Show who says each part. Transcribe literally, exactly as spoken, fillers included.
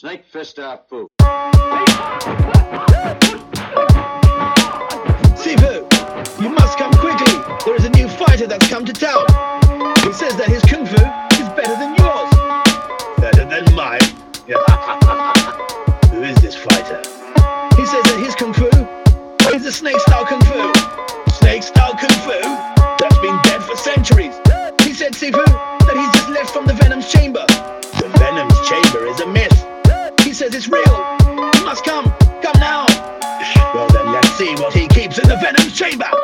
Speaker 1: Snake fist our food.
Speaker 2: Sifu, you must come quickly. There is a new fighter that's come to town. He says that his kung fu is better than yours.
Speaker 3: Better than mine? Who is this fighter?
Speaker 2: He says that his kung fu is the snake-style kung fu.
Speaker 3: Snake-style kung fu? That's been dead for centuries.
Speaker 2: He said, Sifu, that he's just left from the Venom's chamber.
Speaker 3: The Venom's chamber is a myth.
Speaker 2: He says it's real. You must come. Come now.
Speaker 3: Well then, let's see what he keeps in the Venom's chamber.